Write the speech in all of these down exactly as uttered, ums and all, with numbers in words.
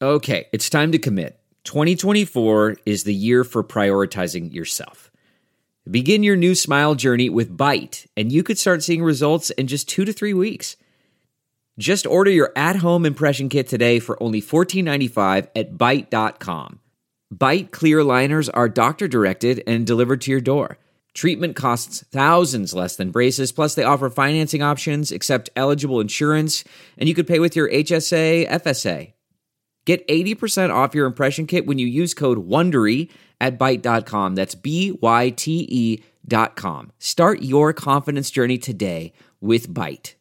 Okay, it's time to commit. twenty twenty-four is the year for prioritizing yourself. Begin your new smile journey with Byte, and you could start seeing results in just two to three weeks. Just order your at-home impression kit today for only fourteen ninety-five at byte dot com. Byte clear aligners are doctor-directed and delivered to your door. Treatment costs thousands less than braces, plus they offer financing options, accept eligible insurance, and you could pay with your H S A, F S A. Get eighty percent off your impression kit when you use code WONDERY at byte dot com. That's B Y T E dot com. Start your confidence journey today with Byte.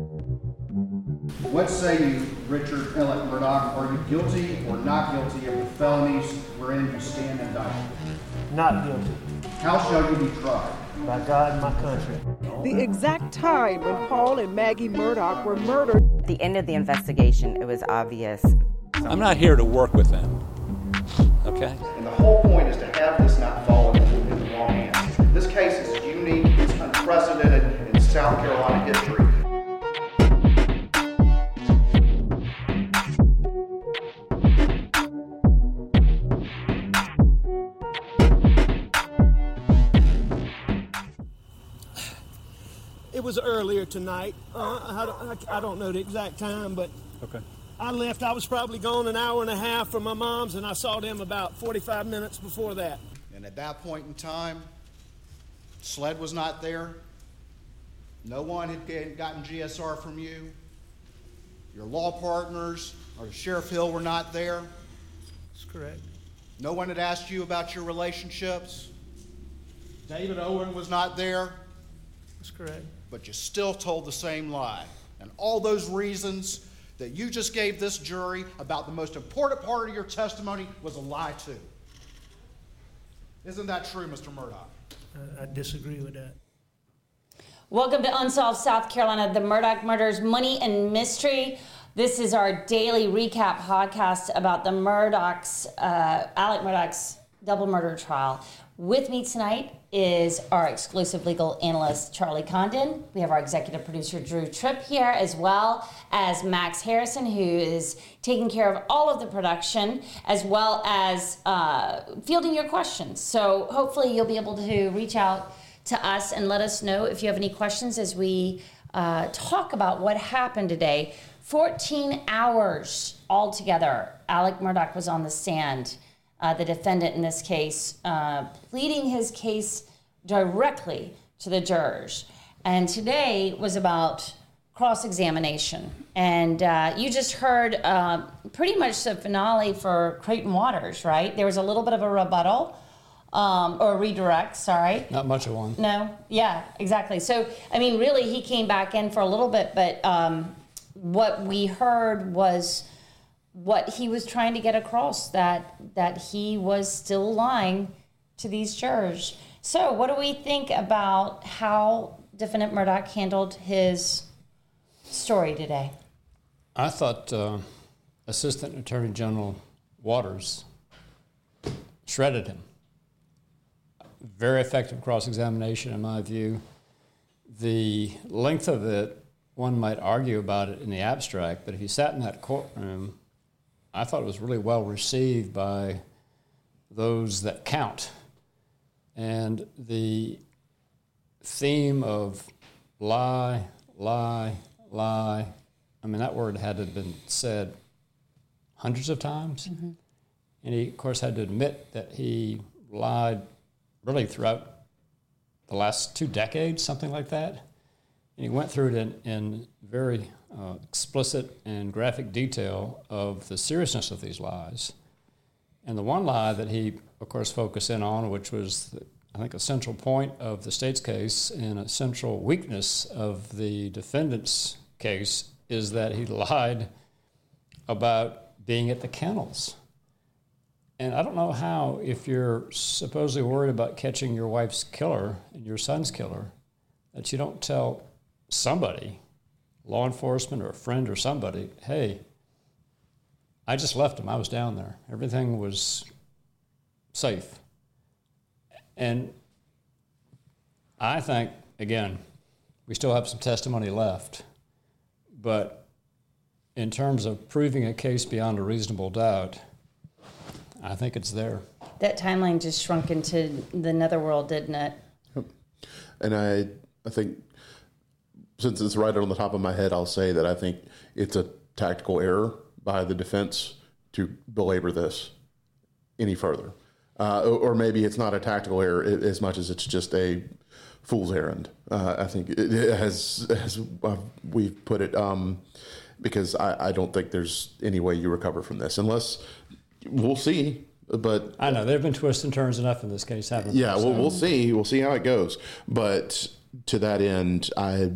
What say you, Richard Alec Murdaugh? Are you guilty or not guilty of the felonies wherein you stand indicted? Not guilty. How shall you be tried? By God and my country. The exact time when Paul and Maggie Murdaugh were murdered. At the end of the investigation, it was obvious. I'm not here to work with them, okay? And the whole point is to have this not fall into the wrong hands. This case is unique, it's unprecedented in South Carolina history. It was earlier tonight. Uh, I, don't, I don't know the exact time, but Okay. I left. I was probably gone an hour and a half from my mom's, and I saw them about forty-five minutes before that. And at that point in time, SLED was not there. No one had gotten G S R from you. Your law partners or Sheriff Hill were not there. That's correct. No one had asked you about your relationships. David Owen was not there. That's correct. But you still told the same lie. And all those reasons that you just gave this jury about the most important part of your testimony was a lie too. Isn't that true, Mister Murdaugh? I, I disagree with that. Welcome to Unsolved South Carolina, the Murdaugh Murders, Money and Mystery. This is our daily recap podcast about the Murdaugh's, uh, Alec Murdaugh's double murder trial. With me tonight is our exclusive legal analyst, Charlie Condon. We have our executive producer, Drew Tripp, here, as well as Max Harrison, who is taking care of all of the production, as well as uh, fielding your questions. So hopefully you'll be able to reach out to us and let us know if you have any questions as we uh, talk about what happened today. fourteen hours altogether, Alec Murdaugh was on the stand. Uh, the defendant in this case, uh, pleading his case directly to the jurors. And today was about cross-examination. And uh, you just heard uh, pretty much the finale for Creighton Waters, right? There was a little bit of a rebuttal, um, or redirect, sorry. Not much of one. No, yeah, exactly. So, I mean, really, he came back in for a little bit, but um, what we heard was what he was trying to get across, that that he was still lying to these jurors. So what do we think about how Defendant Murdaugh handled his story today? I thought uh, Assistant Attorney General Waters shredded him. Very effective cross-examination in my view. The length of it, one might argue about it in the abstract, but if you sat in that courtroom, I thought it was really well received by those that count. And the theme of lie, lie, lie, I mean, that word had to have been said hundreds of times. Mm-hmm. And he, of course, had to admit that he lied really throughout the last two decades, something like that. And he went through it in, in very uh, explicit and graphic detail of the seriousness of these lies. And the one lie that he, of course, focused in on, which was, the, I think, a central point of the state's case and a central weakness of the defendant's case, is that he lied about being at the kennels. And I don't know how, if you're supposedly worried about catching your wife's killer and your son's killer, that you don't tell somebody, law enforcement or a friend or somebody, hey, I just left him. I was down there. Everything was safe. And I think, again, we still have some testimony left, but in terms of proving a case beyond a reasonable doubt, I think it's there. That timeline just shrunk into the netherworld, didn't it? And I, I think, since it's right on the top of my head, I'll say that I think it's a tactical error by the defense to belabor this any further. Uh, or maybe it's not a tactical error as much as it's just a fool's errand. Uh, I think it has, as we've put it, um, because I, I don't think there's any way you recover from this unless we'll see. But I know there have been twists and turns enough in this case, haven't there? Yeah, well, we'll see. We'll see how it goes. But to that end, I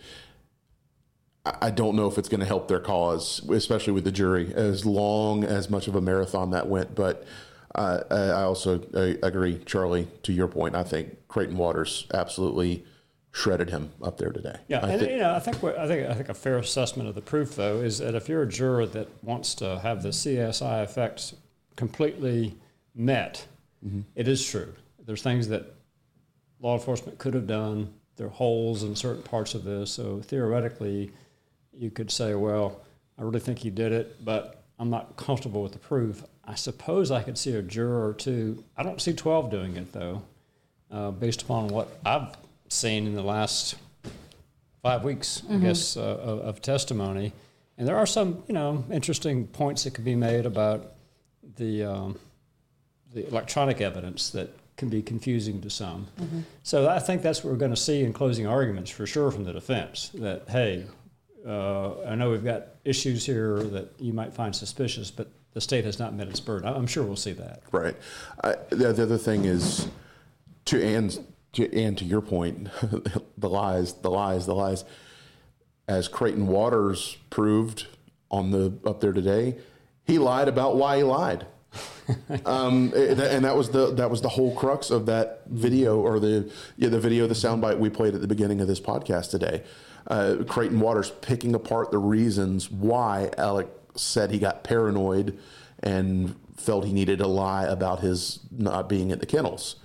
I don't know if it's going to help their cause, especially with the jury, as long as much of a marathon that went. But uh, I also I agree, Charlie, to your point. I think Creighton Waters absolutely shredded him up there today. Yeah, I and think, you know, I think what, I think I think a fair assessment of the proof, though, is that if you're a juror that wants to have the C S I effect completely met, mm-hmm. it is true. There's things that law enforcement could have done. There are holes in certain parts of this. So theoretically, you could say, well, I really think he did it, but I'm not comfortable with the proof. I suppose I could see a juror or two. I don't see twelve doing it, though, uh, based upon what I've seen in the last five weeks, mm-hmm. I guess, uh, of, of testimony. And there are some, you know, interesting points that could be made about the um, the electronic evidence that can be confusing to some. Mm-hmm. So I think that's what we're going to see in closing arguments for sure from the defense, that, hey, uh, I know we've got issues here that you might find suspicious, but the state has not met its burden. I'm sure we'll see that. Right. I, the, the other thing is, to Ann's, to, Ann, to your point, the lies, the lies, the lies. As Creighton Waters proved on the up there today, he lied about why he lied. um, and that was the that was the whole crux of that video, or the yeah the video, the soundbite we played at the beginning of this podcast today. Uh, Creighton Waters picking apart the reasons why Alec said he got paranoid and felt he needed to lie about his not being at the kennels,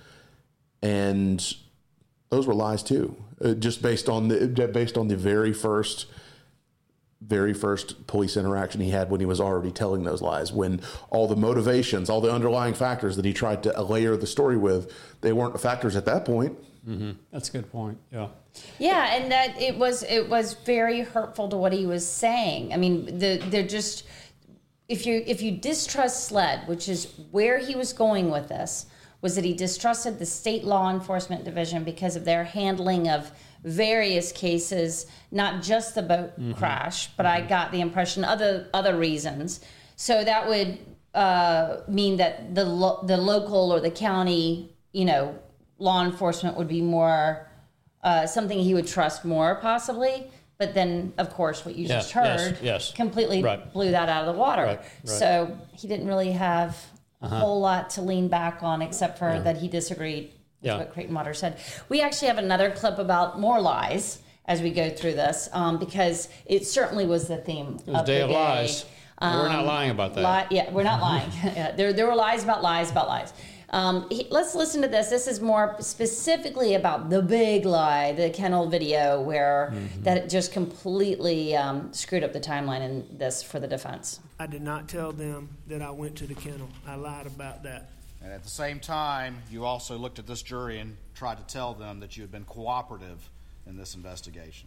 and those were lies too, uh, just based on the based on the very first. very first police interaction he had when he was already telling those lies, when all the motivations, all the underlying factors that he tried to layer the story with, they weren't factors at that point. Mm-hmm. That's a good point. Yeah. Yeah, and that it was it was very hurtful to what he was saying. I mean, the they're just if you if you distrust SLED, which is where he was going with this, was that he distrusted the state law enforcement division because of their handling of various cases, not just the boat mm-hmm. crash, but mm-hmm. I got the impression other other reasons. So that would uh, mean that the lo- the local or the county, you know, law enforcement would be more uh, something he would trust more, possibly. But then, of course, what you yeah, just heard yes, yes. completely right. blew that out of the water. Right, right. So he didn't really have uh-huh. a whole lot to lean back on, except for yeah. that he disagreed. That's yeah. what Creighton Waters said. We actually have another clip about more lies as we go through this, um, because it certainly was the theme it was of day the of day. lies. Um, we're not lying about that. Li- yeah, we're not lying. yeah, there, there were lies about lies about lies. Um, he, let's listen to this. This is more specifically about the big lie, the kennel video, where mm-hmm. that just completely um, screwed up the timeline in this for the defense. I did not tell them that I went to the kennel. I lied about that. And at the same time, you also looked at this jury and tried to tell them that you had been cooperative in this investigation.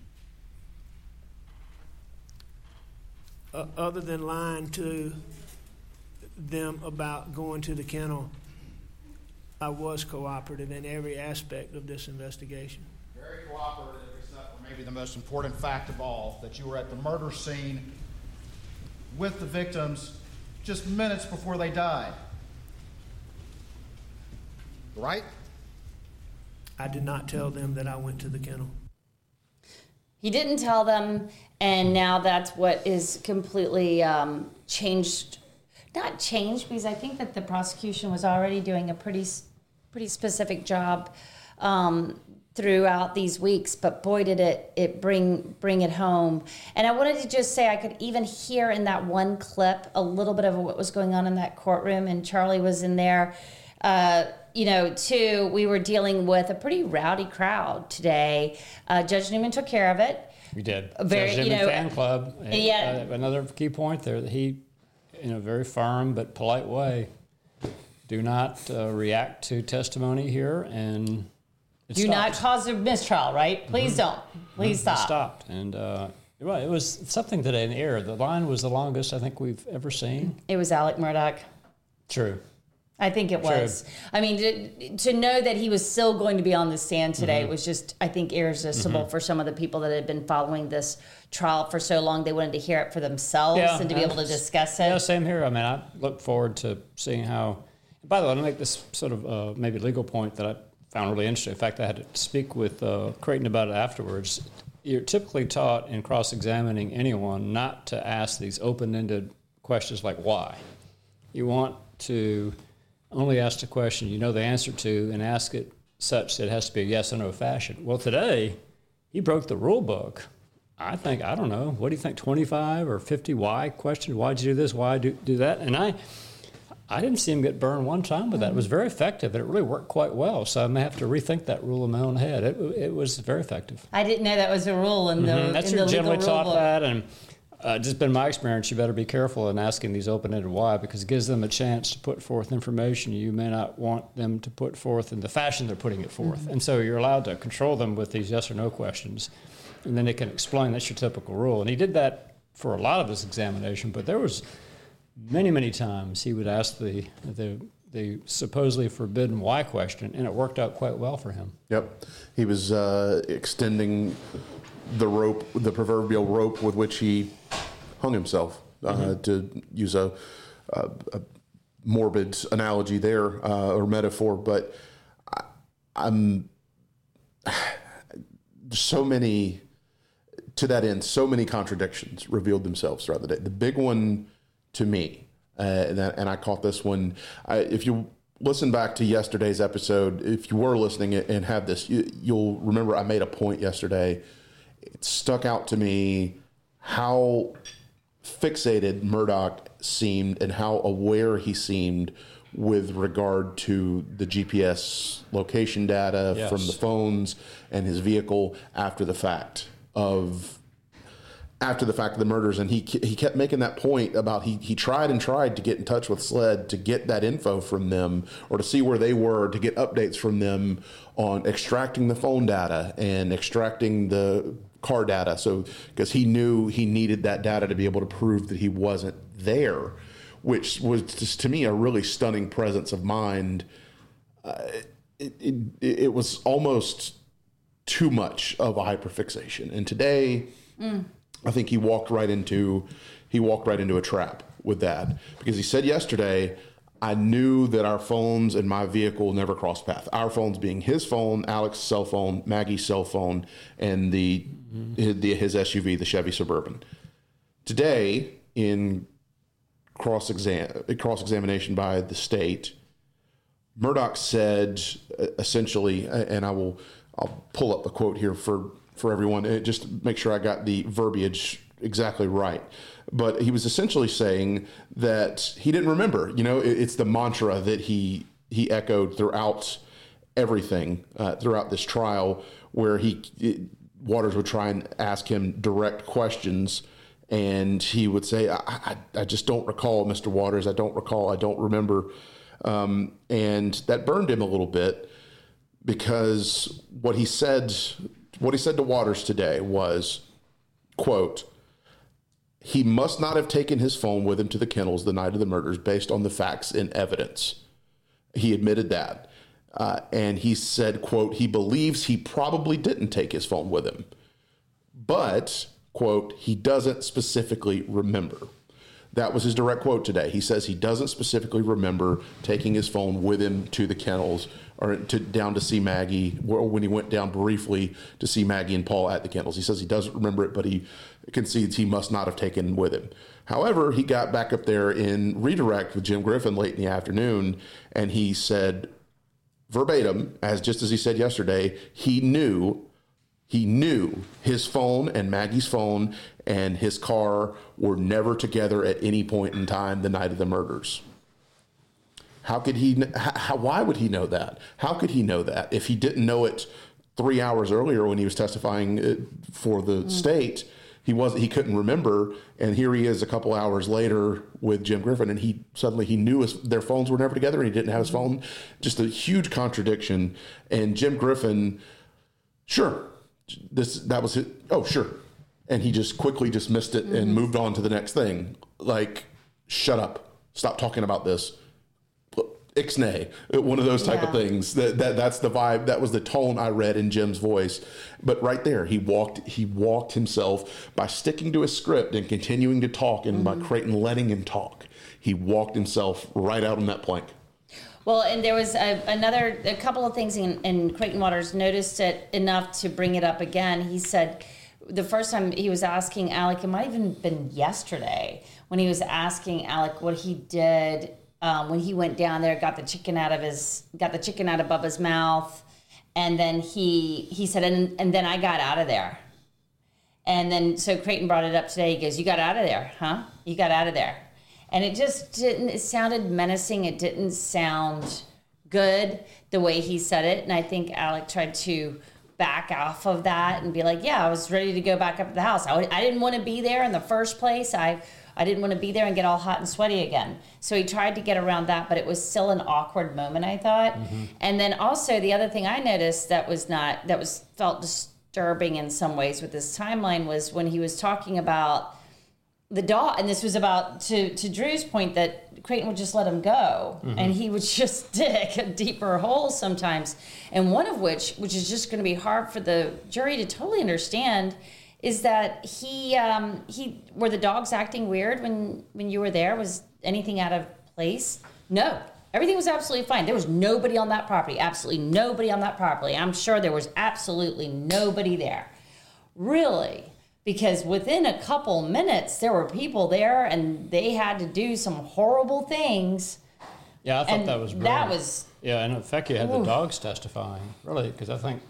Uh, other than lying to them about going to the kennel, I was cooperative in every aspect of this investigation. Very cooperative, except for maybe the most important fact of all, that you were at the murder scene with the victims just minutes before they died. Right? I did not tell them that I went to the kennel. He didn't tell them, and now that's what is completely um, changed. Not changed, because I think that the prosecution was already doing a pretty, pretty specific job um, throughout these weeks. But boy, did it it bring bring it home. And I wanted to just say I could even hear in that one clip a little bit of what was going on in that courtroom, and Charlie was in there. Uh, you know, too, we were dealing with a pretty rowdy crowd today. Uh, Judge Newman took care of it. We did. Very, Judge you Jimmy know, fan club. yeah. Uh, another key point there that he, in a very firm but polite way, do not uh, react to testimony here, and it Do stopped. not cause a mistrial, right? Please don't. Please It stop. stopped, and uh, well, it was something today in the air. The line was the longest I think we've ever seen. It was Alec Murdaugh. True. I think it was. True. I mean, to, to know that he was still going to be on the stand today mm-hmm. was just, I think, irresistible mm-hmm. for some of the people that had been following this trial for so long. They wanted to hear it for themselves yeah, and to be able to discuss it. Yeah, same here. I mean, I look forward to seeing how. By the way, I'll make this sort of uh, maybe legal point that I found really interesting. In fact, I had to speak with uh, Creighton about it afterwards. You're typically taught in cross-examining anyone not to ask these open-ended questions like why. You want to only ask the question you know the answer to and ask it such that it has to be a yes or no fashion. Well, today, he broke the rule book. I think, I don't know, what do you think, twenty-five or fifty why questions? Why'd you do this? Why do, do that? And I I didn't see him get burned one time with that. It was very effective, and it really worked quite well. So I may have to rethink that rule in my own head. It, it was very effective. I didn't know that was a rule in the, mm-hmm. That's in the legal generally rule taught book. that, and uh, just been my experience. You better be careful in asking these open-ended why, because it gives them a chance to put forth information you may not want them to put forth in the fashion they're putting it forth. Mm-hmm. And so you're allowed to control them with these yes or no questions, and then they can explain. That's your typical rule. And he did that for a lot of his examination, but there was many, many times he would ask the the the supposedly forbidden why question, and it worked out quite well for him. Yep. He was uh, extending the rope, the proverbial rope with which he hung himself, uh, mm-hmm. to use a, a, a morbid analogy there, uh, or metaphor. But I, I'm so many, to that end, so many contradictions revealed themselves throughout the day. The big one to me, uh, and, that, and I caught this one, I, if you listen back to yesterday's episode, if you were listening and have this, you, you'll remember I made a point yesterday. It stuck out to me how fixated Murdaugh seemed and how aware he seemed with regard to the G P S location data yes. from the phones and his vehicle after the fact of after the fact of the murders. And he he kept making that point about he he tried and tried to get in touch with SLED to get that info from them or to see where they were, to get updates from them on extracting the phone data and extracting the car data. So because he knew he needed that data to be able to prove that he wasn't there, which was just to me a really stunning presence of mind. Uh, it, it, it was almost too much of a hyperfixation. And today, mm. I think he walked right into he walked right into a trap with that, because he said yesterday, I knew that our phones and my vehicle never crossed paths. Our phones being his phone, Alex's cell phone, Maggie's cell phone, and the, mm-hmm. his, the his S U V, the Chevy Suburban. Today, in cross exam cross examination by the state, Murdaugh said uh, essentially, and I will I'll pull up the quote here for. for everyone, just to make sure I got the verbiage exactly right. But he was essentially saying that he didn't remember. You know, it's the mantra that he he echoed throughout everything, uh, throughout this trial, where he it, Waters would try and ask him direct questions, and he would say, I, I, I just don't recall, Mister Waters. I don't recall. I don't remember. Um, and that burned him a little bit, because what he said... What he said to Waters today was, quote, he must not have taken his phone with him to the kennels the night of the murders based on the facts and evidence. He admitted that. Uh, and he said, quote, he believes he probably didn't take his phone with him. But, quote, he doesn't specifically remember. That was his direct quote today. He says he doesn't specifically remember taking his phone with him to the kennels or to, down to see Maggie, or when he went down briefly to see Maggie and Paul at the kennels. He says he doesn't remember it, but he concedes he must not have taken with him. However, he got back up there in redirect with Jim Griffin late in the afternoon, and he said verbatim, as just as he said yesterday, he knew He knew his phone and Maggie's phone and his car were never together at any point in time the night of the murders. How could he, how, why would he know that? How could he know that if he didn't know it three hours earlier when he was testifying uh, for the mm. state, he was he couldn't remember, and here he is a couple hours later with Jim Griffin, and he suddenly he knew his, their phones were never together, and he didn't have his phone. Just a huge contradiction. And Jim Griffin, sure, this that was it. Oh, sure, and he just quickly dismissed it mm-hmm. and moved on to the next thing. Like, shut up, stop talking about this. Ixnay, one of those type yeah. of things. That, that that's the vibe. That was the tone I read in Jim's voice. But right there, he walked. He walked himself by sticking to his script and continuing to talk, and mm-hmm. by Creighton letting him talk. He walked himself right out on that plank. Well, and there was a, another, a couple of things, in, and Creighton Waters noticed it enough to bring it up again. He said the first time he was asking Alec, it might have even been yesterday, when he was asking Alec what he did. Um, when he went down there, got the chicken out of his, got the chicken out of Bubba's mouth, and then he he said, and, and then I got out of there. And then so Creighton brought it up today. He goes, "You got out of there, huh? You got out of there," and it just didn't. It sounded menacing. It didn't sound good the way he said it. And I think Alec tried to back off of that and be like, "Yeah, I was ready to go back up to the house. I, I didn't want to be there in the first place. I." I didn't want to be there and get all hot and sweaty again. So he tried to get around that, but it was still an awkward moment, I thought. Mm-hmm. And then also the other thing I noticed that was not, that was felt disturbing in some ways with this timeline was when he was talking about the dog, and this was about, to, to Drew's point, that Creighton would just let him go, mm-hmm. and he would just dig a deeper hole sometimes. And one of which, which is just going to be hard for the jury to totally understand, is that he, um, he, were the dogs acting weird when, when you were there? Was anything out of place? No, everything was absolutely fine. There was nobody on that property, absolutely nobody on that property. I'm sure there was absolutely nobody there. Really, because within a couple minutes, there were people there and they had to do some horrible things. Yeah, I thought and that was brilliant. That was... Yeah, and in fact, you had oof. the dogs testifying, really, because I think,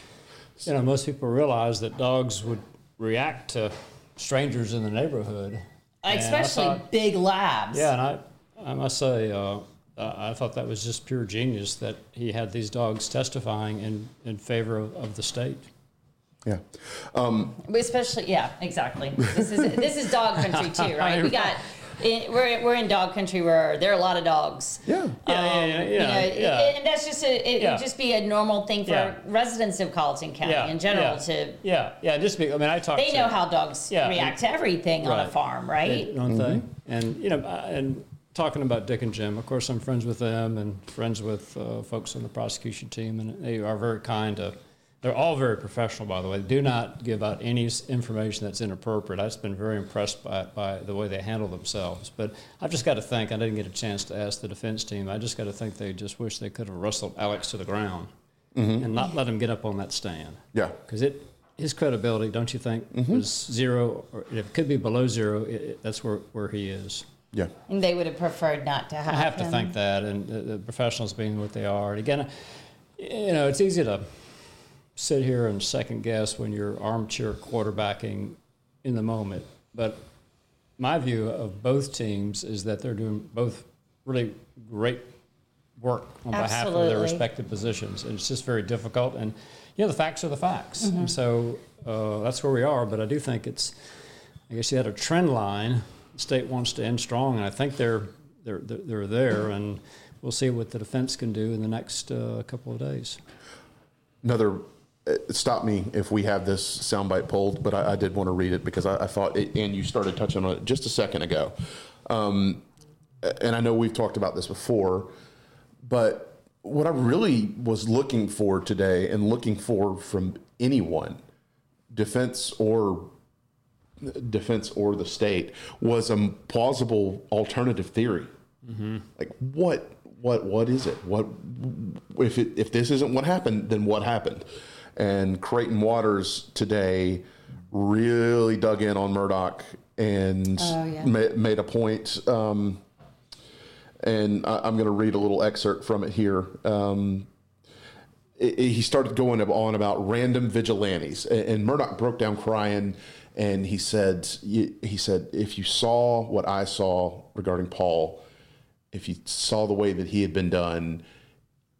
you know, most people realize that dogs would react to strangers in the neighborhood, especially thought, big labs. Yeah, and I, I must say, uh, I thought that was just pure genius that he had these dogs testifying in, in favor of, of the state. Yeah, um, especially yeah, exactly. This is this is dog country too, right? We got. In, we're we're in dog country where there are a lot of dogs. Yeah, um, yeah, yeah, yeah, you know, yeah. It, and that's just a, it yeah. would just be a normal thing for yeah. residents of Colleton County yeah. in general yeah. to. Yeah, yeah, just be. I mean, I talked. They to, know how dogs yeah, react and, to everything right. on a farm, right? Don't mm-hmm. they? And you know, and talking about Dick and Jim, of course, I'm friends with them and friends with uh, folks on the prosecution team, and they are very kind to. They're all very professional, by the way. They do not give out any information that's inappropriate. I've been very impressed by by the way they handle themselves. But I've just got to think, I didn't get a chance to ask the defense team, I just got to think they just wish they could have wrestled Alex to the ground mm-hmm. and not let him get up on that stand. Yeah. Because it his credibility, don't you think, mm-hmm. was zero, or if it could be below zero, it, it, that's where, where he is. Yeah. And they would have preferred not to have I have him. to think that, and the, the professionals being what they are. And again, you know, it's easy to sit here and second guess when you're armchair quarterbacking in the moment. But my view of both teams is that they're doing both really great work on Absolutely. behalf of their respective positions. And it's just very difficult. And, you know, the facts are the facts. Mm-hmm. And so uh, that's where we are. But I do think it's, I guess you had a trend line. The state wants to end strong, and I think they're, they're, they're there. And we'll see what the defense can do in the next uh, couple of days. Another... Stop me if we have this soundbite pulled, but I, I did want to read it because I, I thought, it, and you started touching on it just a second ago. Um, and I know we've talked about this before, but what I really was looking for today and looking for from anyone, defense or defense or the state, was a plausible alternative theory. Mm-hmm. Like what, what, what is it? What, if it, if this isn't what happened, then what happened? And Creighton Waters today really dug in on Murdaugh and oh, yeah. ma- made a point. Um, and I, I'm going to read a little excerpt from it here. Um, it, it, he started going on about random vigilantes, and, and Murdaugh broke down crying, and he said, he said, if you saw what I saw regarding Paul, if you saw the way that he had been done,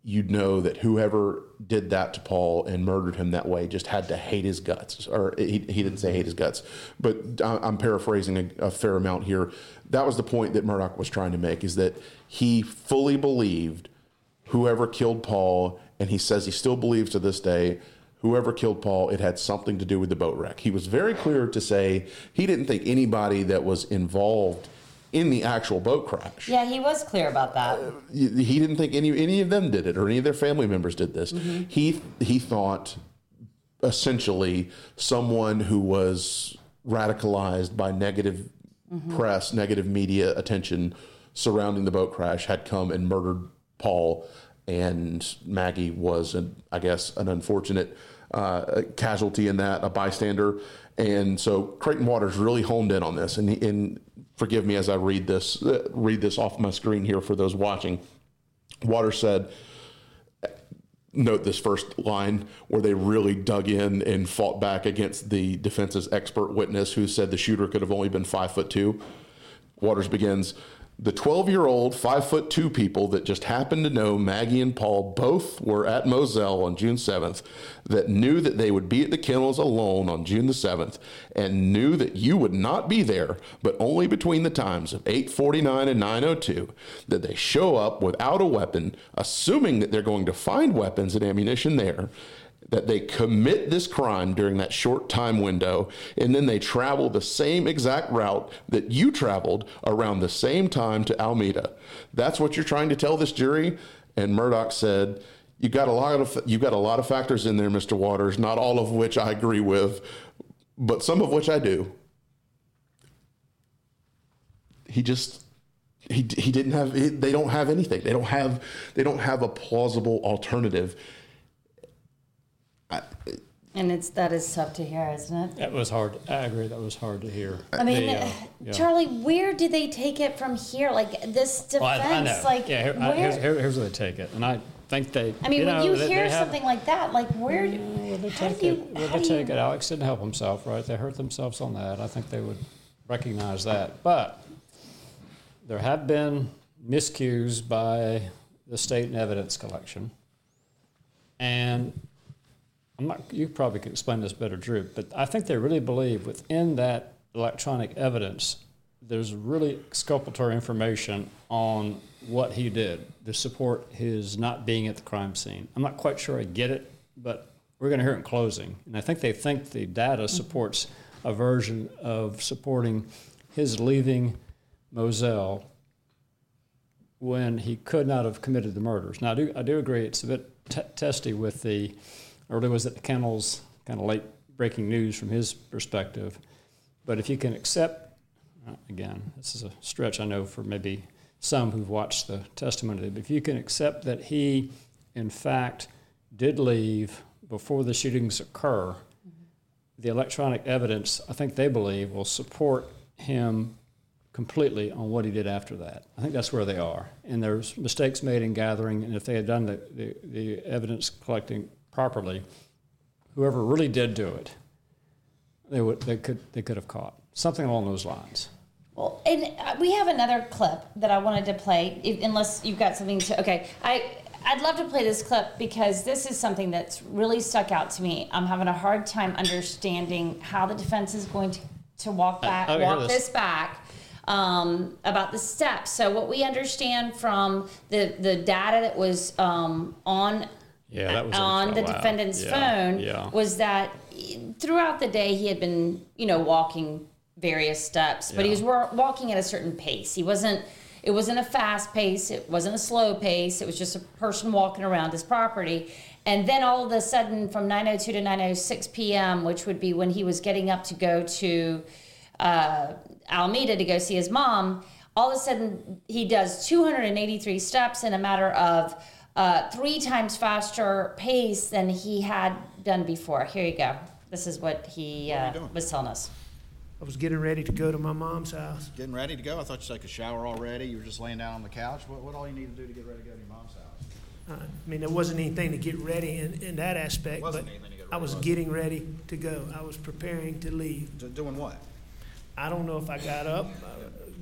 you'd know that whoever did that to Paul and murdered him that way just had to hate his guts. Or he, he didn't say hate his guts, but I'm paraphrasing a, a fair amount here. That was the point that Murdaugh was trying to make, is that he fully believed whoever killed Paul, and he says he still believes to this day, whoever killed Paul, it had something to do with the boat wreck. He was very clear to say he didn't think anybody that was involved in the actual boat crash. Yeah, he was clear about that. Uh, he didn't think any any of them did it, or any of their family members did this. Mm-hmm. He he thought essentially someone who was radicalized by negative mm-hmm. press, negative media attention surrounding the boat crash had come and murdered Paul, and Maggie was, an, I guess, an unfortunate uh, casualty in that, a bystander. And so Creighton Waters really honed in on this, and, and forgive me as I read this, uh, read this off my screen here for those watching. Waters said, note this first line where they really dug in and fought back against the defense's expert witness who said the shooter could have only been five foot two. Waters begins, the twelve-year-old, five foot two people that just happened to know Maggie and Paul both were at Moselle on June seventh, that knew that they would be at the kennels alone on June the seventh, and knew that you would not be there, but only between the times of eight forty-nine and nine oh two, that they show up without a weapon, assuming that they're going to find weapons and ammunition there, that they commit this crime during that short time window, and then they travel the same exact route that you traveled around the same time to Alameda. That's what you're trying to tell this jury? And Murdaugh said, you got a lot of you got a lot of factors in there, Mister Waters, not all of which I agree with, but some of which I do. He just he he didn't have they don't have anything. They don't have they don't have a plausible alternative. I, and it's that is tough to hear, isn't it? That was hard. I agree. That was hard to hear. I mean, the, uh, yeah. Charlie, where did they take it from here? Like this defense, well, I, I know. like yeah. Here, where? I, here's, here, here's where they take it, and I think they. I mean, you when know, you they, hear they have, something like that, like where? Yeah, well, they how take do you? it. Well, how they do take you, it. Alex didn't help himself, right? They hurt themselves on that. I think they would recognize that, but there have been miscues by the state in evidence collection, and. I'm not, you probably could explain this better, Drew, but I think they really believe within that electronic evidence, there's really exculpatory information on what he did to support his not being at the crime scene. I'm not quite sure I get it, but we're going to hear it in closing. And I think they think the data supports a version of supporting his leaving Moselle when he could not have committed the murders. Now, I do, I do agree it's a bit t- testy with the Early was at the kennels, kind of late breaking news from his perspective. But if you can accept, again, this is a stretch I know for maybe some who've watched the testimony, but if you can accept that he, in fact, did leave before the shootings occur, mm-hmm. the electronic evidence, I think they believe, will support him completely on what he did after that. I think that's where they are. And there's mistakes made in gathering, and if they had done the, the, the evidence collecting properly, whoever really did do it, they would they could they could have caught something along those lines. Well, and we have another clip that I wanted to play, if, unless you've got something to. Okay, I I'd love to play this clip because this is something that's really stuck out to me. I'm having a hard time understanding how the defense is going to to walk back uh, walk this. this back. Um, about the steps. So what we understand from the the data that was um, on. Yeah, that was on the wow. defendant's yeah, phone yeah. was that throughout the day he had been, you know, walking various steps, but yeah. he was wa- walking at a certain pace. He wasn't, it wasn't a fast pace. It wasn't a slow pace. It was just a person walking around his property. And then all of a sudden from nine oh two to nine oh six p.m., which would be when he was getting up to go to uh, Alameda to go see his mom, all of a sudden he does two hundred eighty-three steps in a matter of Uh, three times faster pace than he had done before. Here you go. This is what he uh, what was telling us. I was getting ready to go to my mom's house. Getting ready to go? I thought you took a shower already. You were just laying down on the couch. What, what all you need to do to get ready to go to your mom's house? Uh, I mean, there wasn't anything to get ready in, in that aspect, Wasn't but anything to get I ready, was was it? getting ready to go. I was preparing to leave. D- doing what? I don't know if I got up, uh,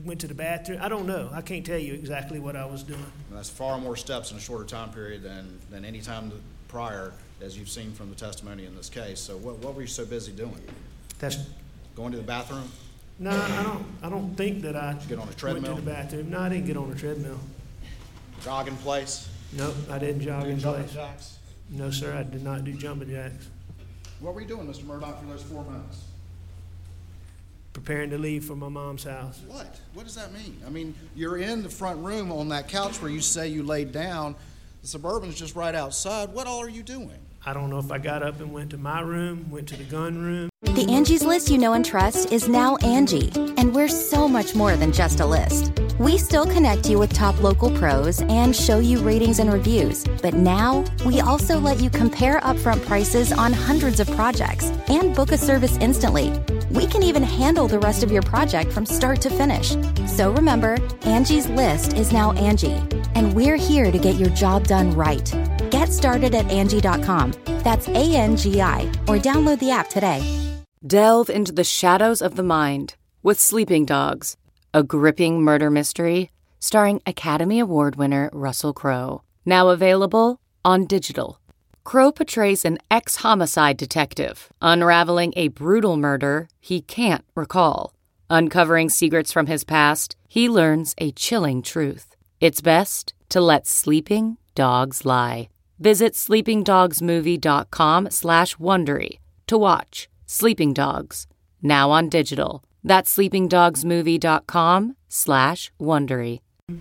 went to the bathroom. I don't know. I can't tell you exactly what I was doing. And that's far more steps in a shorter time period than, than any time prior, as you've seen from the testimony in this case. So what, what were you so busy doing? That's Going to the bathroom? no, I don't. I don't think that I Did you get on a went treadmill? to the bathroom. No, I didn't get on a treadmill. Jogging place? Nope, I didn't jog in Jumping place. jacks? No, sir, I did not do jumping jacks. What were you doing, Mister Murdoch, for those four months? Preparing to leave for my mom's house. What? What does that mean? I mean, you're in the front room on that couch where you say you laid down. The Suburban's just right outside. What all are you doing? I don't know if I got up and went to my room, went to the gun room. The Angie's List you know and trust is now Angie, and we're so much more than just a list. We still connect you with top local pros and show you ratings and reviews, but now we also let you compare upfront prices on hundreds of projects and book a service instantly. We can even handle the rest of your project from start to finish. So remember, Angie's List is now Angie, and we're here to get your job done right. Get started at Angie dot com. That's A N G I, or download the app today. Delve into the shadows of the mind with Sleeping Dogs, a gripping murder mystery starring Academy Award winner Russell Crowe. Now available on digital. Crowe portrays an ex-homicide detective unraveling a brutal murder he can't recall. Uncovering secrets from his past, he learns a chilling truth. It's best to let sleeping dogs lie. Visit sleepingdogsmovie.com slash Wondery to watch Sleeping Dogs, now on digital. That's sleepingdogsmovie.com slash Wondery.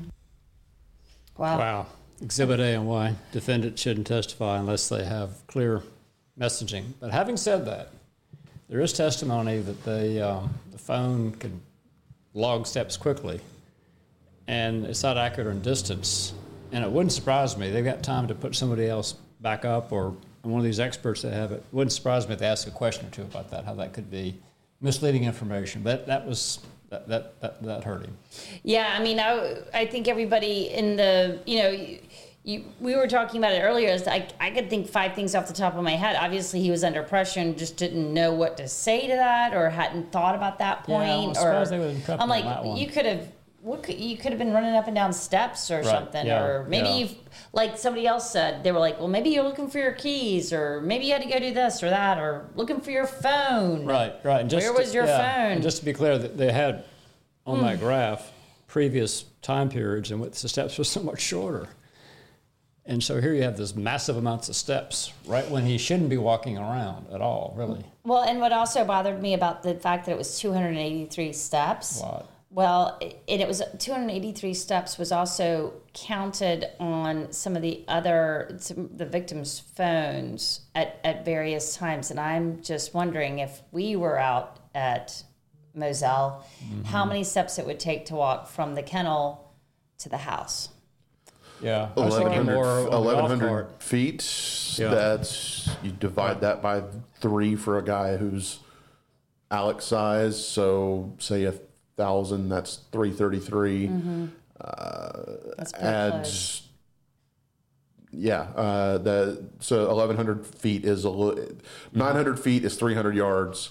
Wow. Wow. Exhibit A and Y. Defendant shouldn't testify unless they have clear messaging. But having said that, there is testimony that they, um, the phone can log steps quickly, and it's not accurate in distance. And it wouldn't surprise me. They've got time to put somebody else back up, or one of these experts that have it. It wouldn't surprise me if they ask a question or two about that, how that could be misleading information. But that was that that that, that hurt him. Yeah, I mean, I, I think everybody in the, you know, you, you, we were talking about it earlier. Is I, I could think five things off the top of my head. Obviously, he was under pressure and just didn't know what to say to that, or hadn't thought about that point. Yeah, I'm or surprised they wouldn't prep I'm him like, on that one. you could have. What could, you could have been running up and down steps or Right, something, yeah, or maybe yeah. you've, like somebody else said, they were like, well, maybe you're looking for your keys, or maybe you had to go do this or that, or looking for your phone. Right, right. And just Where was your yeah, phone? And just to be clear, that they had on Hmm. that graph previous time periods in which the steps were so much shorter. And so here you have this massive amounts of steps right when he shouldn't be walking around at all, really. Well, and what also bothered me about the fact that it was two hundred eighty-three steps. Wow. Well, it, it was two hundred eighty-three steps was also counted on some of the other, some, the victims' phones at, at various times. And I'm just wondering if we were out at Moselle, Mm-hmm. how many steps it would take to walk from the kennel to the house. Yeah. I was thinking more on the golf eleven hundred cart. feet. Yeah. That's, you divide that by three for a guy who's Alex size. So say a thousand, that's three thirty-three. Mm-hmm. Uh, That's pretty add, close. yeah, uh, the so eleven hundred feet is a li- nine hundred feet is three hundred yards.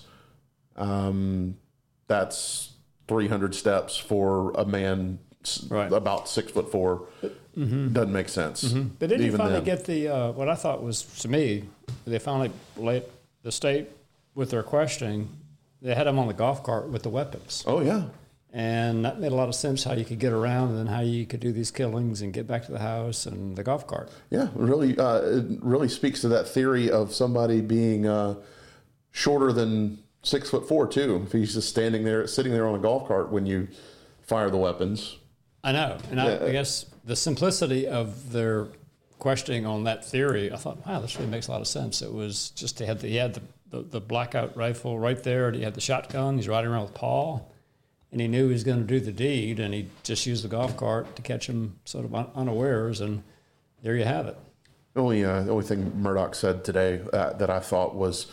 Um, that's three hundred steps for a man s- Right. about six foot four. Doesn't make sense. But didn't you even finally then. get the, uh, what I thought was, to me, they finally, laid the state, with their questioning, they had him on the golf cart with the weapons. Oh yeah. And that made a lot of sense, how you could get around and then how you could do these killings and get back to the house and the golf cart. Yeah, really, uh, it really speaks to that theory of somebody being uh, shorter than six foot four too. If he's just standing there, sitting there on a golf cart when you fire the weapons. I know. And Yeah. I, I guess the simplicity of their questioning on that theory, I thought, wow, this really makes a lot of sense. It was just, he had the, he had the, the, the blackout rifle right there. He had the shotgun. He's riding around with Paul. And he knew he was going to do the deed, and he just used the golf cart to catch him sort of un- unawares, and there you have it. The only, uh, the only thing Murdoch said today uh, that I thought was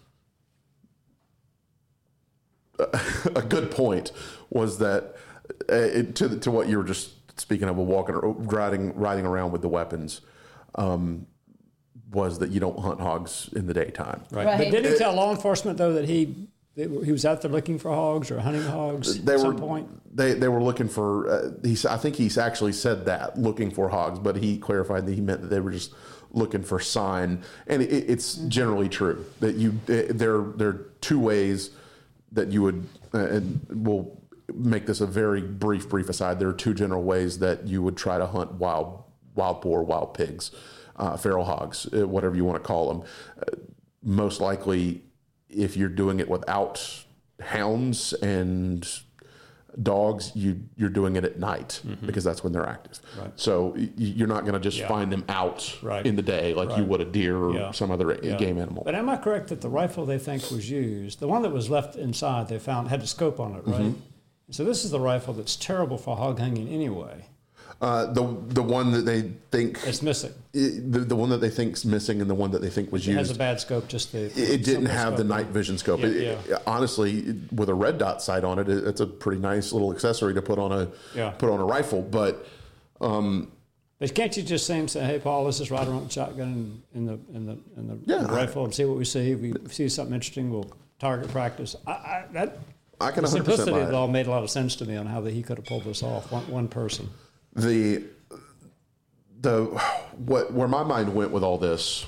a good point was that uh, it, to to what you were just speaking of, walking or riding riding around with the weapons, um, was that you don't hunt hogs in the daytime. Right. Right. But didn't he tell law enforcement, though, that he they were, he was out there looking for hogs or hunting hogs they at were, some point? They they were looking for, uh, he's, I think he's actually said that, looking for hogs, but he clarified that he meant that they were just looking for sign. And it, it's mm-hmm. generally true that you, there, there are two ways that you would, uh, and we'll make this a very brief, brief aside. There are two general ways that you would try to hunt wild, wild boar, wild pigs, uh, feral hogs, uh, whatever you want to call them. Uh, most likely, if you're doing it without hounds and dogs, you you're doing it at night mm-hmm. because that's when they're active. Right. So you're not going to just yeah. find them out right. in the day like right. you would a deer or yeah. some other yeah. game animal. But am I correct that the rifle they think was used, the one that was left inside, they found had a scope on it, right? Mm-hmm. So this is the rifle that's terrible for hog hanging anyway. Uh, the the one that they think it's missing. It, the the one that they think's missing, and the one that they think was it used. It has a bad scope. Just the. It didn't have the night vision scope. Yeah, it, yeah. It, honestly, with a red dot sight on it, it, it's a pretty nice little accessory to put on a yeah. put on a rifle. But, um, but can't you just say, say, "Hey, Paul, let's just ride around with a shotgun in the in the in the, yeah, in the rifle and see what we see. If we see something interesting, we'll target practice." I, I, that I can the one hundred percent simplicity buy of it it. all made a lot of sense to me on how that he could have pulled this off. One, one person. The the what where my mind went with all this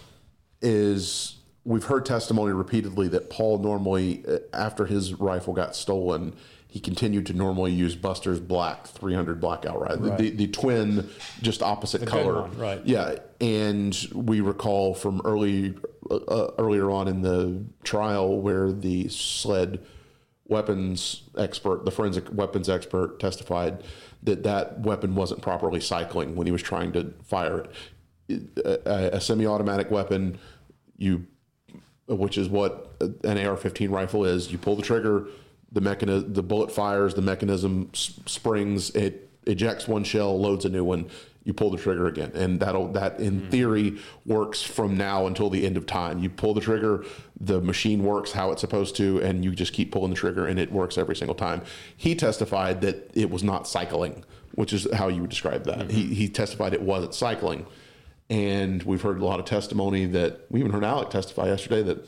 is we've heard testimony repeatedly that Paul normally, after his rifle got stolen, he continued to normally use Buster's Black three hundred Blackout, right? right. The, the twin, just opposite the color, one, right? Yeah, and we recall from early uh, earlier on in the trial where the sled weapons expert, the forensic weapons expert, testified that that weapon wasn't properly cycling when he was trying to fire it. A, a semi-automatic weapon, you, which is what an A R fifteen rifle is, you pull the trigger, the mechanism, the bullet fires, the mechanism s- springs, it ejects one shell, loads a new one. You pull the trigger again, and that'll that in mm-hmm. theory works from now until the end of time. You pull the trigger, the machine works how it's supposed to, and you just keep pulling the trigger, and it works every single time. He testified that it was not cycling, which is how you would describe that. Mm-hmm. He he testified it wasn't cycling, and we've heard a lot of testimony that we even heard Alec testify yesterday that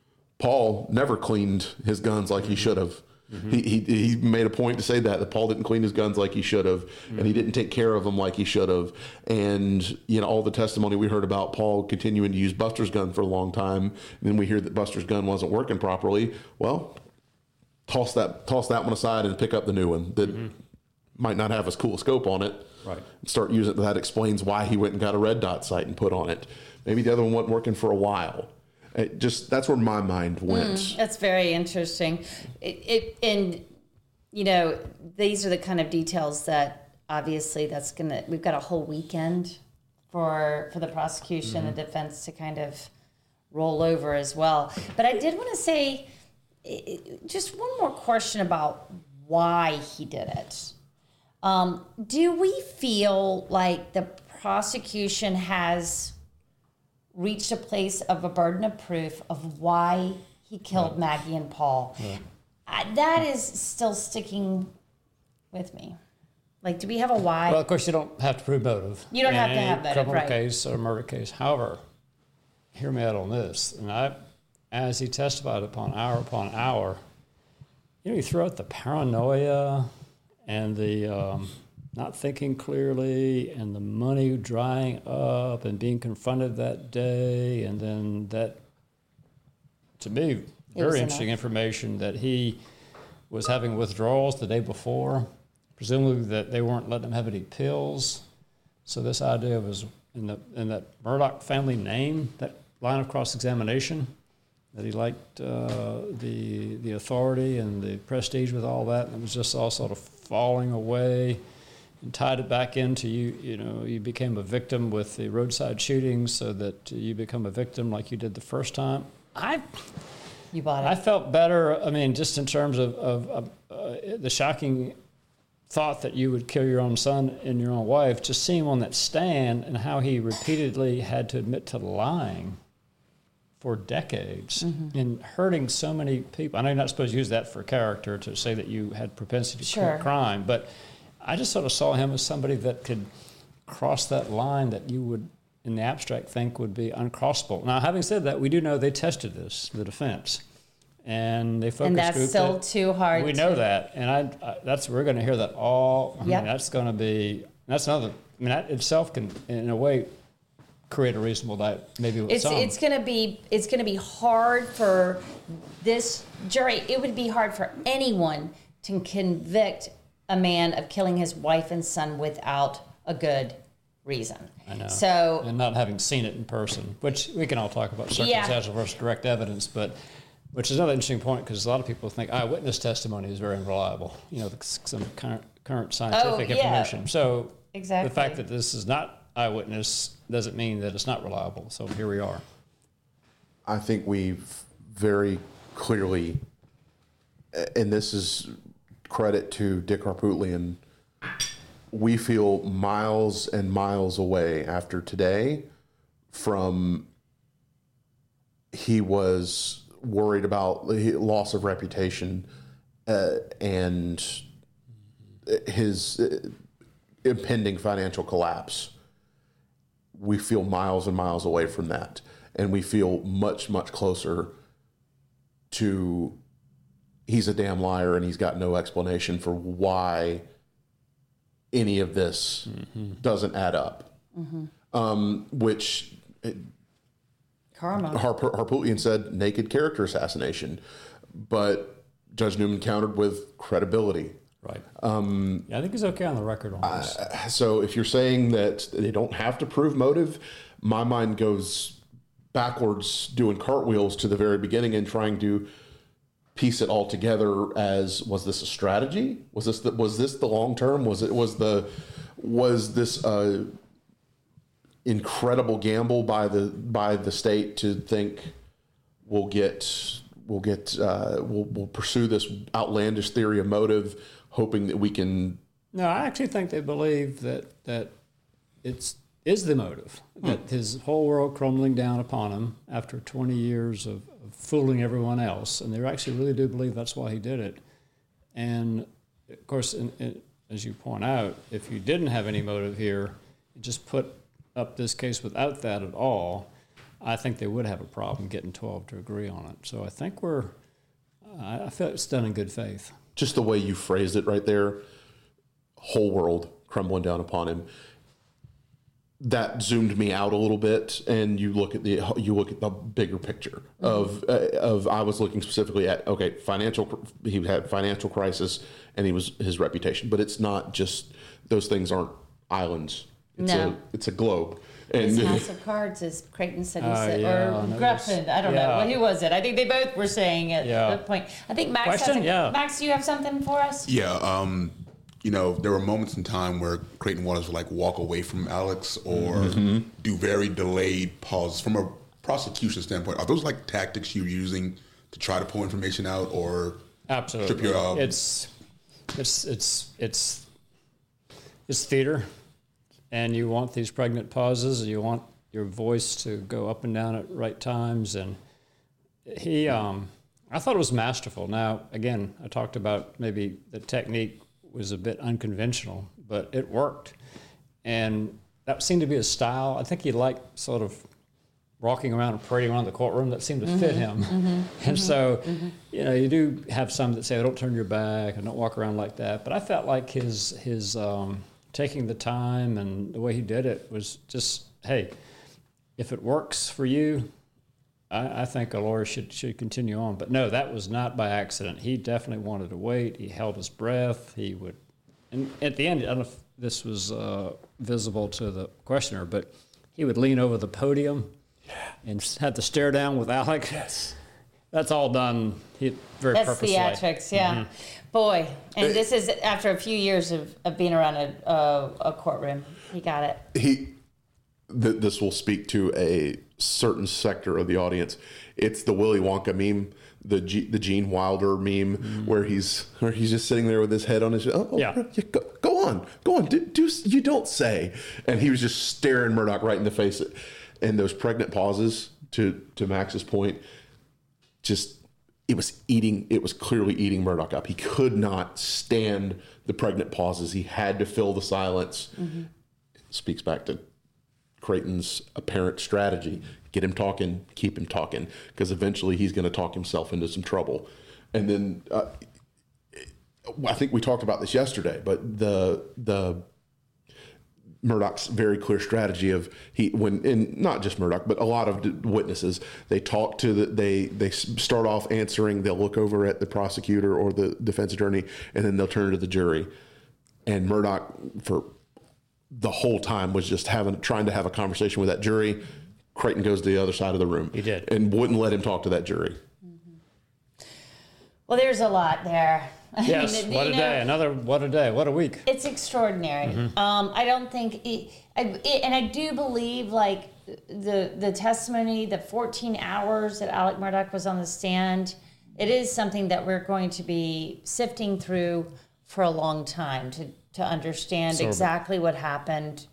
Paul never cleaned his guns like mm-hmm. he should have. Mm-hmm. He, he he made a point to say that that Paul didn't clean his guns like he should have, mm-hmm. and he didn't take care of them like he should have. And you know all the testimony we heard about Paul continuing to use Buster's gun for a long time, and then we hear that Buster's gun wasn't working properly. Well, toss that toss that one aside and pick up the new one that mm-hmm. might not have as cool a scope on it. Right. Start using it. That explains why he went and got a red dot sight and put on it. Maybe the other one wasn't working for a while. It just that's where my mind went. Mm, that's very interesting. It, it and you know these are the kind of details that obviously that's gonna. We've got a whole weekend for for the prosecution mm-hmm. and defense to kind of roll over as well. But I did want to say it, just one more question about why he did it. Um, do we feel like the prosecution has reached a place of a burden of proof of why he killed yeah. Maggie and Paul? Yeah. I, that is still sticking with me. Like, do we have a why? Well, of course, you don't have to prove motive. You don't in have to have motive, criminal right. case or murder case. However, hear me out on this. And I, as he testified upon hour upon hour, you know, you throw out the paranoia and the um, not thinking clearly and the money drying up and being confronted that day, and then that, to me, very interesting enough. information that he was having withdrawals the day before, presumably that they weren't letting him have any pills. So this idea was in the in that Murdaugh family name, that line of cross-examination, that he liked uh, the the authority and the prestige with all that, and it was just all sort of falling away, and tied it back into you. You know, you became a victim with the roadside shootings, so that you become a victim like you did the first time. I. You bought it. I felt better. I mean, just in terms of, of, of uh, the shocking thought that you would kill your own son and your own wife, just seeing him on that stand and how he repeatedly had to admit to lying for decades mm-hmm. and hurting so many people. I know you're not supposed to use that for character to say that you had propensity to sure. commit crime, but I just sort of saw him as somebody that could cross that line that you would, in the abstract, think would be uncrossable. Now, having said that, we do know they tested this, the defense, And they focus And that's group still that, too hard We know to- that, and I, I that's we're going to hear that all. I Yep. mean, that's going to be that's another. I mean, that itself can, in a way, create a reasonable doubt. Maybe with It's some. it's gonna be it's gonna be hard for this jury. It would be hard for anyone to convict a man of killing his wife and son without a good reason. I know. So and not having seen it in person, which we can all talk about Yeah. circumstantial versus direct evidence, but which is another interesting point because a lot of people think eyewitness testimony is very unreliable. You know, the, some current, current scientific Oh, yeah. information. So Exactly. the fact that this is not eyewitness doesn't mean that it's not reliable. So here we are. I think we've very clearly, and this is credit to Dick Harpootlian, we feel miles and miles away after today from he was worried about the loss of reputation uh, and his uh, impending financial collapse. We feel miles and miles away from that. And we feel much, much closer to he's a damn liar and he's got no explanation for why any of this mm-hmm. doesn't add up. Mm-hmm. Um, which Karma. Harp- Harpootlian said naked character assassination, but Judge Newman countered with credibility. Right. Um, yeah, I think he's okay on the record on this. Uh, so if you're saying that they don't have to prove motive, my mind goes backwards doing cartwheels to the very beginning and trying to piece it all together as, was this a strategy? Was this the, was this the long term? Was it was the was this a incredible gamble by the by the state to think we'll get we'll get uh, we'll we'll pursue this outlandish theory of motive, hoping that we can. No, I actually think they believe that that it's is the motive, that hmm. his whole world crumbling down upon him after twenty years of, of fooling everyone else, and they actually really do believe that's why he did it. And of course, in, in, as you point out, if you didn't have any motive here, you just put up this case without that at all, I think they would have a problem getting twelve to agree on it. So I think we're, uh, I feel it's done in good faith. Just the way you phrased it right there, whole world crumbling down upon him. That zoomed me out a little bit, and you look at the you look at the bigger picture mm-hmm. of uh, of I was looking specifically at okay financial he had financial crisis and he was his reputation, but it's not just those things aren't islands. It's no. a it's a globe. And his house of cards, as Creighton said, he uh, said yeah, or no, Gruffin, I don't yeah. know. Well, who was it? I think they both were saying at yeah. that point. I think Max Question? has a, Yeah. Max, do you have something for us? Yeah, um, you know, there were moments in time where Creighton Waters would like walk away from Alex or mm-hmm. do very delayed pauses. From a prosecution standpoint, are those like tactics you're using to try to pull information out or absolutely strip your, um, it's it's it's it's it's theater, and you want these pregnant pauses, and you want your voice to go up and down at right times, and he um I thought it was masterful. Now again, I talked about maybe the technique was a bit unconventional, but it worked, and that seemed to be his style. I think he liked sort of walking around and parading around the courtroom. That seemed to mm-hmm, fit him. Mm-hmm, and mm-hmm, so, mm-hmm. you know, you do have some that say, oh, don't turn your back and don't walk around like that. But I felt like his his um, taking the time and the way he did it was just, hey, if it works for you, I, I think a lawyer should should continue on. But no, that was not by accident. He definitely wanted to wait. He held his breath. He would, and at the end, I don't know if this was uh, visible to the questioner, but he would lean over the podium and had to stare down with Alec. Yes. That's all done he, very That's purposely. That's theatrics, yeah. Mm-hmm. Boy, and this is after a few years of, of being around a, a, a courtroom. He got it. He, th- this will speak to a certain sector of the audience. It's the Willy Wonka meme, the G, the Gene Wilder meme, mm-hmm. where he's where he's just sitting there with his head on his. Oh, oh yeah. yeah go, go on, go on. Do, do you don't say? And he was just staring Murdaugh right in the face. And those pregnant pauses, to, to Max's point, just, it was eating, it was clearly eating Murdaugh up. He could not stand the pregnant pauses. He had to fill the silence. Mm-hmm. Speaks back to Creighton's apparent strategy. Get him talking, keep him talking, because eventually he's going to talk himself into some trouble. And then uh, I think we talked about this yesterday, but the the Murdaugh's very clear strategy of he when and not just Murdaugh, but a lot of witnesses, they talk to the they they start off answering, they'll look over at the prosecutor or the defense attorney, and then they'll turn to the jury. And Murdaugh for the whole time was just having trying to have a conversation with that jury. Creighton goes to the other side of the room. He did. And wouldn't let him talk to that jury. Well, there's a lot there. Yes, I mean, what a know, day. Another, what a day. What a week. It's extraordinary. Mm-hmm. Um, I don't think, it, I, it, and I do believe like the the testimony, the fourteen hours that Alec Murdaugh was on the stand, it is something that we're going to be sifting through for a long time to, to understand Sober. exactly what happened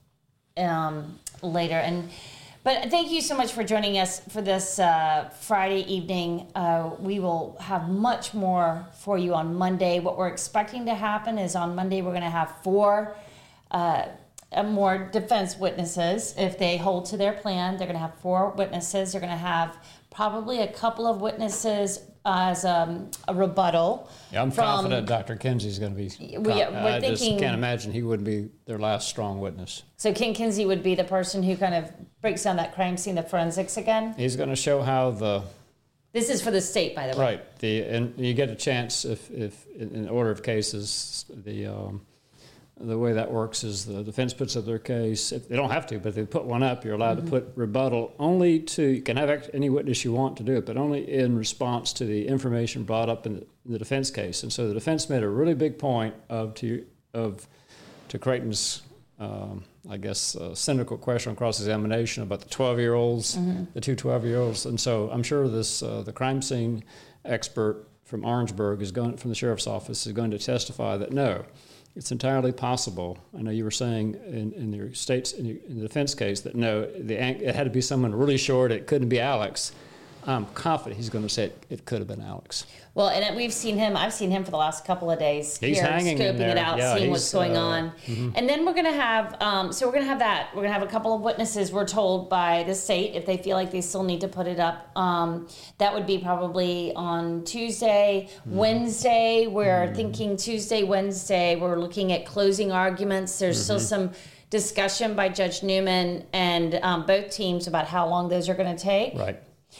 um, later. And But thank you so much for joining us for this uh, Friday evening. Uh, we will have much more for you on Monday. What we're expecting to happen is on Monday we're going to have four uh, more defense witnesses. If they hold to their plan, they're going to have four witnesses. They're going to have probably a couple of witnesses as um, a rebuttal. Yeah, I'm from, confident Doctor Kinsey's going to be. We, we're I thinking, just can't imagine he wouldn't be their last strong witness. So Ken Kinsey would be the person who kind of breaks down that crime scene, the forensics again. He's going to show how the. This is for the state, by the way. Right. The and you get a chance if if in order of cases the. Um, The way that works is the defense puts up their case. If they don't have to, but if they put one up, you're allowed mm-hmm. to put rebuttal only to, you can have any witness you want to do it, but only in response to the information brought up in the, in the defense case. And so the defense made a really big point of to, of, to Creighton's, um, I guess, uh, cynical question on cross-examination about the twelve-year-olds, mm-hmm. the two twelve-year-olds. And so I'm sure this uh, the crime scene expert from Orangeburg is going, from the sheriff's office is going to testify that no, it's entirely possible. I know you were saying in, in your states in, your, in the defense case that no, the, it had to be someone really short. It couldn't be Alex. I'm confident he's going to say it, it could have been Alex. Well, and we've seen him. I've seen him for the last couple of days. He's here, hanging scoping in there. it out, yeah, seeing what's going uh, on. Mm-hmm. And then we're going to have. Um, so we're going to have that. We're going to have a couple of witnesses. We're told by the state if they feel like they still need to put it up. Um, that would be probably on Tuesday, mm-hmm. Wednesday. We're mm-hmm. thinking Tuesday, Wednesday. We're looking at closing arguments. There's mm-hmm. still some discussion by Judge Newman and um, both teams about how long those are going to take. Right.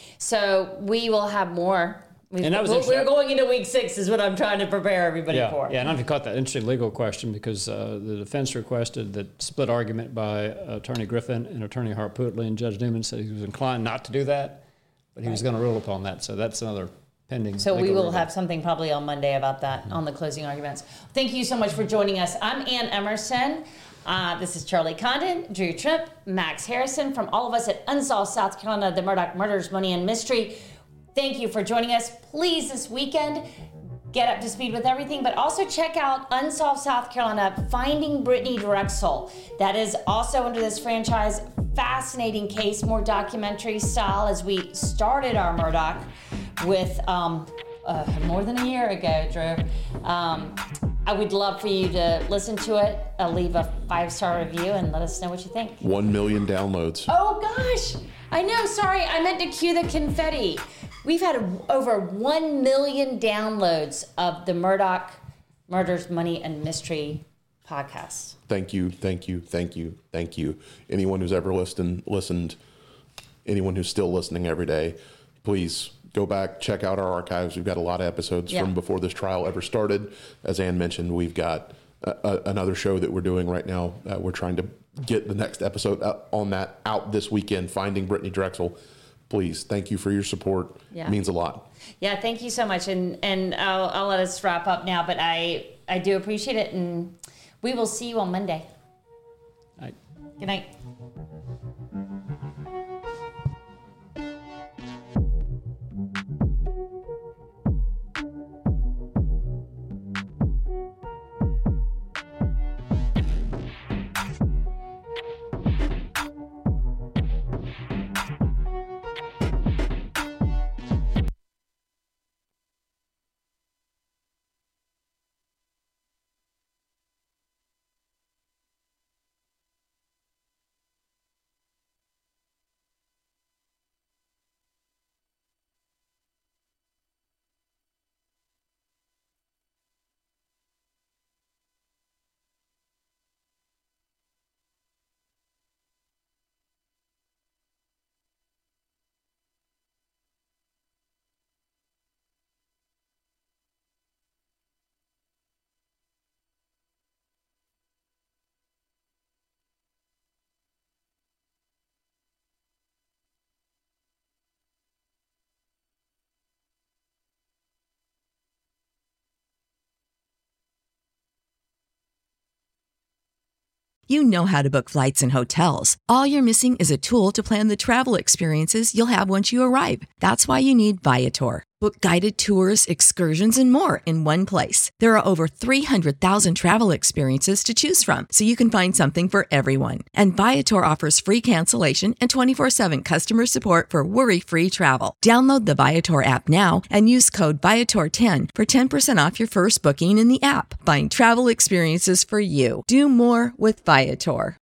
So we will have more. We've, and that was we're, we're going into week six is what I'm trying to prepare everybody yeah, for. Yeah, and I've caught that interesting legal question because uh, the defense requested that split argument by Attorney Griffin and Attorney Harpootli, and Judge Newman said he was inclined not to do that, but he right. was going to rule upon that. So that's another pending. So we will ruling. have something probably on Monday about that mm-hmm. on the closing arguments. Thank you so much for joining us. I'm Ann Emerson. Uh, this is Charlie Condon, Drew Tripp, Max Harrison, from all of us at Unsolved South Carolina, the Murdaugh Murders, Money and Mystery. Thank you for joining us. Please, this weekend, get up to speed with everything, but also check out Unsolved South Carolina, Finding Brittany Drexel. That is also under this franchise. Fascinating case, more documentary style as we started our Murdaugh with um, uh, more than a year ago, Drew. Um, I would love for you to listen to it, uh, leave a five-star review, and let us know what you think. One million downloads. Oh, gosh. I know. Sorry. I meant to cue the confetti. We've had a, over one million downloads of the Murdaugh Murders, Money, and Mystery podcast. Thank you, thank you, thank you, thank you. Anyone who's ever listened, listened, anyone who's still listening every day, please go back, check out our archives. We've got a lot of episodes yeah. from before this trial ever started. As Ann mentioned, we've got a, a, another show that we're doing right now. Uh, we're trying to get the next episode out, on that out this weekend, Finding Brittany Drexel. Please, thank you for your support. Yeah. It means a lot. Yeah, thank you so much. And and I'll, I'll let us wrap up now, but I, I do appreciate it, and we will see you on Monday. Night. Good night. You know how to book flights and hotels. All you're missing is a tool to plan the travel experiences you'll have once you arrive. That's why you need Viator. Book guided tours, excursions, and more in one place. There are over three hundred thousand travel experiences to choose from, so you can find something for everyone. And Viator offers free cancellation and twenty-four seven customer support for worry-free travel. Download the Viator app now and use code Viator ten for ten percent off your first booking in the app. Find travel experiences for you. Do more with Viator.